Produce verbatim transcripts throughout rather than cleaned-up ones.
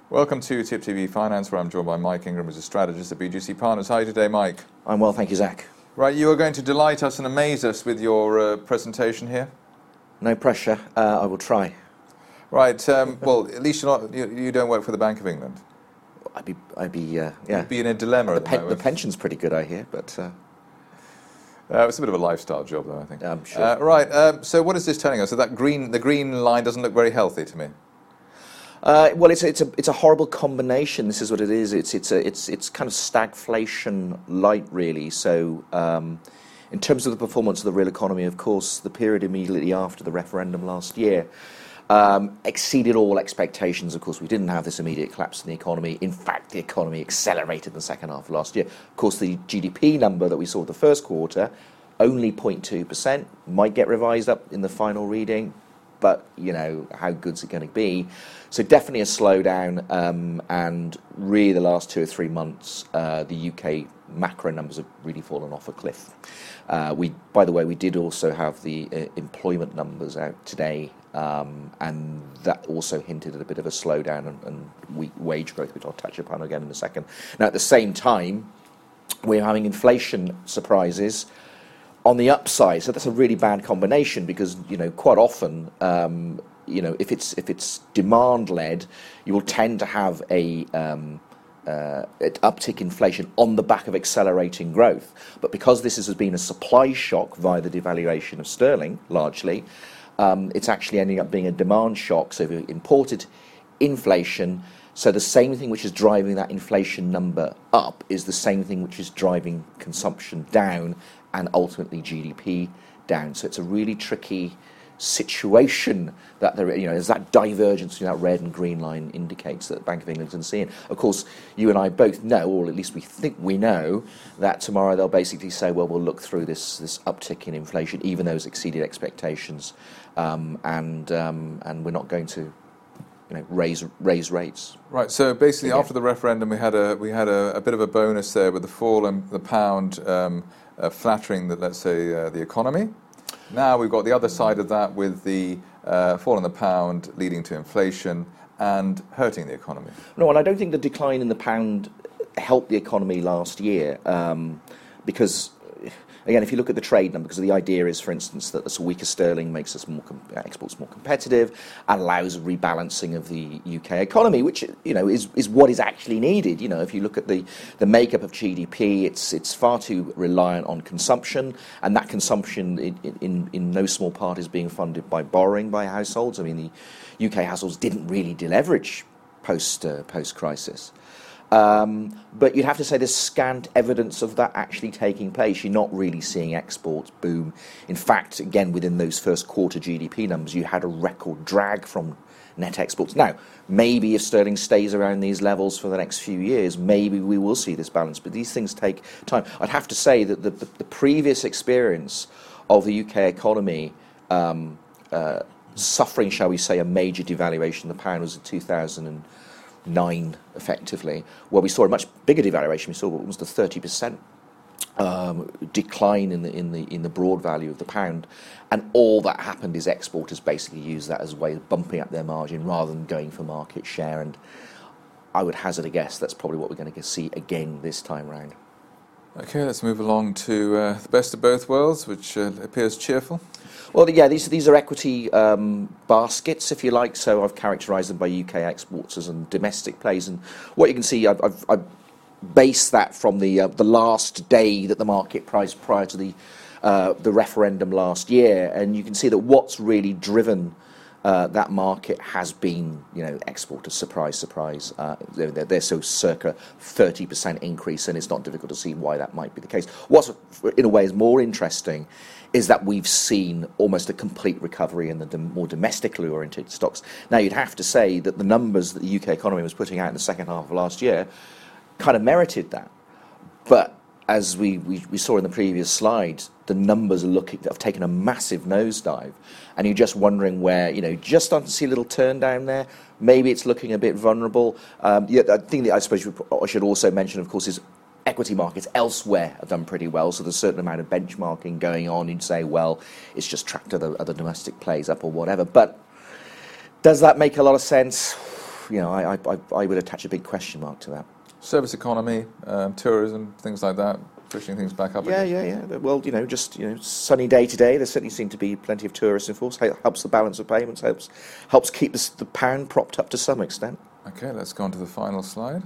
Welcome to Tip T V Finance, where I'm joined by Mike Ingram, who's a strategist at B G C Partners. How are you today, Mike? I'm well, thank you, Zach. Right, you are going to delight us and amaze us with your uh, presentation here. No pressure. Uh, I will try. Right. Um, well, at least you're not, you, you don't work for the Bank of England. I'd be, I'd be, uh, yeah. You'd be in a dilemma The, at the pen, moment. the pension's pretty good, I hear, but uh, Uh, it's a bit of a lifestyle job, though, I think. I'm sure. Uh, right. Um, so, what is this telling us? So that green, the green line doesn't look very healthy to me. Uh, well, it's it's a it's a horrible combination. This is what it is. It's it's a it's it's kind of stagflation light, really. So, um, in terms of the performance of the real economy, of course, the period immediately after the referendum last year um, exceeded all expectations. Of course, we didn't have this immediate collapse in the economy. In fact, the economy accelerated in the second half of last year. Of course, the G D P number that we saw the first quarter, only zero point two percent, might get revised up in the final reading. But, you know, how good's it going to be? So definitely a slowdown, um, and really the last two or three months, uh, the U K macro numbers have really fallen off a cliff. Uh, we, by the way, we did also have the uh, employment numbers out today, um, and that also hinted at a bit of a slowdown and, and weak wage growth, which I'll touch upon again in a second. Now, at the same time, we're having inflation surprises on the upside, so that's a really bad combination because, you know, quite often, um, you know, if it's if it's demand led, you will tend to have a um, uh, an uptick inflation on the back of accelerating growth. But because this has been a supply shock via the devaluation of sterling, largely, um, it's actually ending up being a demand shock. So if you imported inflation, so the same thing which is driving that inflation number up is the same thing which is driving consumption down, and ultimately G D P down. So it's a really tricky situation that there, you know, there's that divergence between that red and green line indicates that the Bank of England is seeing. Of course, you and I both know, or at least we think we know, that tomorrow they'll basically say, well, we'll look through this this uptick in inflation, even though it's exceeded expectations, um, and um, and we're not going to, you know, raise raise rates. Right. So basically, Yeah. after the referendum, we had a we had a, a bit of a bonus there with the fall in the pound um, uh, flattering the, let's say, uh, the economy. Now we've got the other side of that with the uh, fall in the pound leading to inflation and hurting the economy. No, and I don't think the decline in the pound helped the economy last year, um, because, again, if you look at the trade number, because the idea is, for instance, that a weaker sterling makes us more com- exports more competitive and allows a rebalancing of the U K economy, which, you know, is is what is actually needed. You know, if you look at the, the makeup of G D P, it's it's far too reliant on consumption, and that consumption, in in, in no small part, is being funded by borrowing by households. I mean, the U K households didn't really deleverage post uh, post crisis. Um, but you'd have to say there's scant evidence of that actually taking place. You're not really seeing exports boom. In fact, again, within those first quarter G D P numbers, you had a record drag from net exports. Now, maybe if sterling stays around these levels for the next few years, maybe we will see this balance, but these things take time. I'd have to say that the, the, the previous experience of the U K economy um, uh, suffering, shall we say, a major devaluation of the pound was in two thousand nine, effectively, where we saw a much bigger devaluation. We saw almost a thirty percent um, decline in the in the in the broad value of the pound, and all that happened is exporters basically used that as a way of bumping up their margin rather than going for market share. And I would hazard a guess that's probably what we're going to see again this time round. Okay, let's move along to uh, the best of both worlds, which uh, appears cheerful. Well, yeah, these these are equity um, baskets, if you like. So I've characterised them by U K exporters and domestic plays. And what you can see, I've, I've, I've based that from the uh, the last day that the market priced prior to the uh, the referendum last year, and you can see that what's really driven uh, that market has been, you know, exporters. Surprise, surprise. Uh, they're, they're so circa thirty percent increase, and it's not difficult to see why that might be the case. What's in a way is more interesting is that we've seen almost a complete recovery in the dom- more domestically oriented stocks. Now, you'd have to say that the numbers that the U K economy was putting out in the second half of last year kind of merited that. But as we, we, we saw in the previous slide, the numbers are looking have taken a massive nosedive, and you're just wondering where, you know, just starting to see a little turn down there. Maybe it's looking a bit vulnerable. Um, yeah, the thing that I suppose I should also mention, of course, is equity markets elsewhere have done pretty well, so there's a certain amount of benchmarking going on. You'd say, well, it's just tracked other, other domestic plays up or whatever. But does that make a lot of sense? you know, I, I, I would attach a big question mark to that. Service economy, um, tourism, things like that, pushing things back up Yeah, again. yeah, yeah. Well, you know, just, you know, sunny day today. There certainly seem to be plenty of tourists in force. Helps the balance of payments, helps helps keep the, the pound propped up to some extent. Okay, let's go on to the final slide.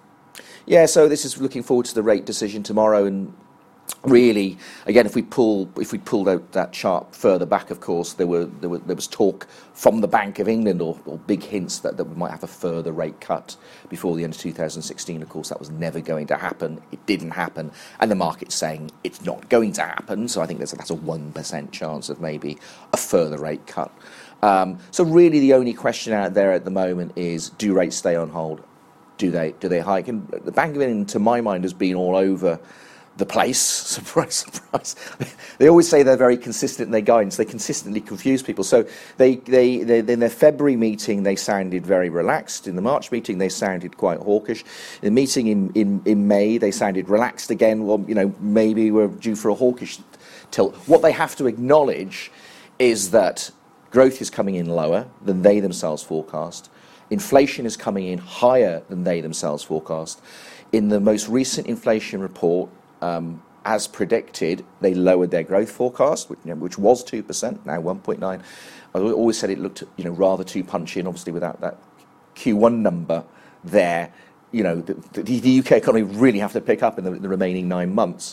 Yeah, so this is looking forward to the rate decision tomorrow, and really, again, if we pull if we pulled out that chart further back, of course, there were there, were, there was talk from the Bank of England, or, or big hints that, that we might have a further rate cut before the end of two thousand sixteen. Of course, that was never going to happen. It didn't happen, and the market's saying it's not going to happen. So I think there's a, that's a one percent chance of maybe a further rate cut. Um, so really, the only question out there at the moment is: do rates stay on hold? Do they do they hike? And the Bank of England, to my mind, has been all over the place. Surprise, surprise. They always say they're very consistent in their guidance. They consistently confuse people. So they, they, they, in their February meeting, they sounded very relaxed. In the March meeting, they sounded quite hawkish. In the meeting in, in, in May, they sounded relaxed again. Well, you know, maybe we're due for a hawkish tilt. What they have to acknowledge is that growth is coming in lower than they themselves forecast. Inflation is coming in higher than they themselves forecast. In the most recent inflation report, Um, as predicted, they lowered their growth forecast, which, you know, which was two percent, now one point nine. I always said it looked, you know, rather too punchy, and obviously without that Q one number there, you know, the, the, the U K economy really have to pick up in the, the remaining nine months.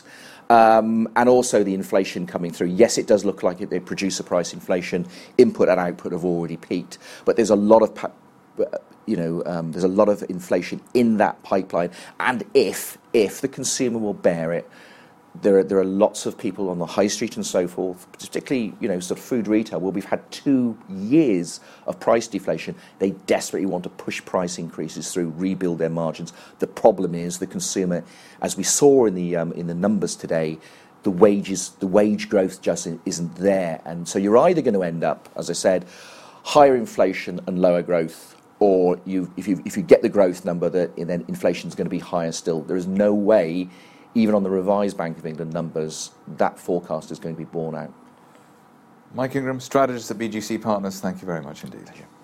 Um, and also the inflation coming through. Yes, it does look like it, the producer price inflation, input and output have already peaked, but there's a lot of pa- you know, um, there's a lot of inflation in that pipeline, and if if the consumer will bear it, there are, there are lots of people on the high street and so forth, particularly, you know, sort of food retail, where we've had two years of price deflation. They desperately want to push price increases through, rebuild their margins. The problem is the consumer, as we saw in the um, in the numbers today, the wages, the wage growth just isn't there, and so you're either going to end up, as I said, higher inflation and lower growth. Or you, if you if you get the growth number, that then inflation is going to be higher still. There is no way, even on the revised Bank of England numbers, that forecast is going to be borne out. Mike Ingram, strategist at B G C Partners. Thank you very much indeed.